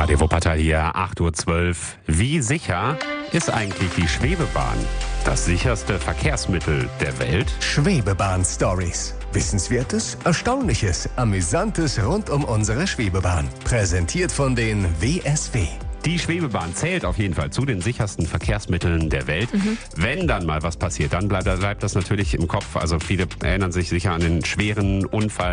Radio Wuppertal hier, 8:12 Uhr. Wie sicher ist eigentlich die Schwebebahn? Das sicherste Verkehrsmittel der Welt? Schwebebahn-Stories. Wissenswertes, Erstaunliches, Amüsantes rund um unsere Schwebebahn. Präsentiert von den WSW. Die Schwebebahn zählt auf jeden Fall zu den sichersten Verkehrsmitteln der Welt. Wenn dann mal was passiert, dann bleibt das natürlich im Kopf. Also viele erinnern sich sicher an den schweren Unfall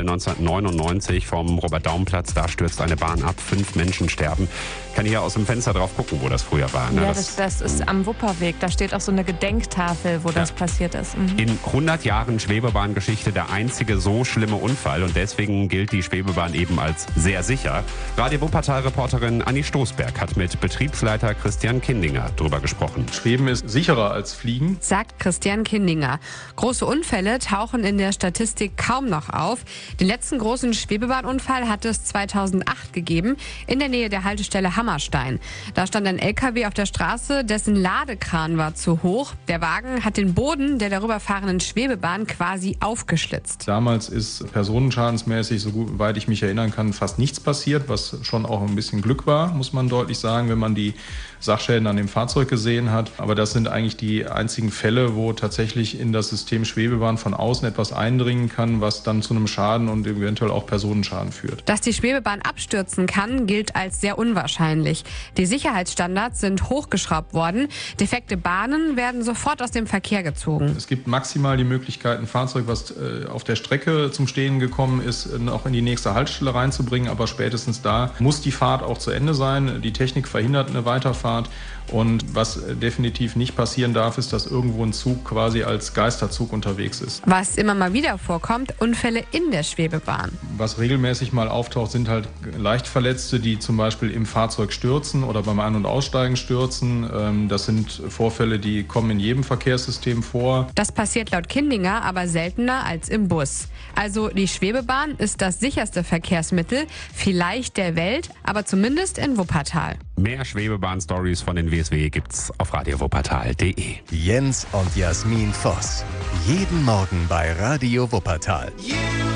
1999 vom Robert-Daum-Platz. Da stürzt eine Bahn ab, 5 Menschen sterben. Kann hier aus dem Fenster drauf gucken, wo das früher war. Ne? Ja, das ist am Wupperweg. Da steht auch so eine Gedenktafel, wo das passiert ist. In 100 Jahren Schwebebahngeschichte der einzige so schlimme Unfall. Und deswegen gilt die Schwebebahn eben als sehr sicher. Radio Wuppertal-Reporterin Anni Stoßberg hat mit Betriebsleiter Christian Kindinger drüber gesprochen. Schweben ist sicherer als Fliegen, sagt Christian Kindinger. Große Unfälle tauchen in der Statistik kaum noch auf. Den letzten großen Schwebebahnunfall hat es 2008 gegeben, in der Nähe der Haltestelle Hammerstein. Da stand ein LKW auf der Straße, dessen Ladekran war zu hoch. Der Wagen hat den Boden der darüber fahrenden Schwebebahn quasi aufgeschlitzt. Damals ist personenschadensmäßig, soweit ich mich erinnern kann, fast nichts passiert, was schon auch ein bisschen Glück war, muss man deutlich sagen, wenn man die Sachschäden an dem Fahrzeug gesehen hat. Aber das sind eigentlich die einzigen Fälle, wo tatsächlich in das System Schwebebahn von außen etwas eindringen kann, was dann zu einem Schaden und eventuell auch Personenschaden führt. Dass die Schwebebahn abstürzen kann, gilt als sehr unwahrscheinlich. Die Sicherheitsstandards sind hochgeschraubt worden. Defekte Bahnen werden sofort aus dem Verkehr gezogen. Es gibt maximal die Möglichkeit, ein Fahrzeug, was auf der Strecke zum Stehen gekommen ist, noch in die nächste Haltestelle reinzubringen. Aber spätestens da muss die Fahrt auch zu Ende sein. Die Technik verhindert eine Weiterfahrt. Und was definitiv nicht passieren darf, ist, dass irgendwo ein Zug quasi als Geisterzug unterwegs ist. Was immer mal wieder vorkommt, Unfälle in der Schwebebahn. Was regelmäßig mal auftaucht, sind halt Leichtverletzte, die zum Beispiel im Fahrzeug stürzen oder beim Ein- und Aussteigen stürzen. Das sind Vorfälle, die kommen in jedem Verkehrssystem vor. Das passiert laut Kindinger aber seltener als im Bus. Also die Schwebebahn ist das sicherste Verkehrsmittel, vielleicht der Welt, aber zumindest in Wuppertal. Mehr Schwebebahn-Stories von den WSW gibt's auf radiowuppertal.de. Jens und Jasmin Voss. Jeden Morgen bei Radio Wuppertal.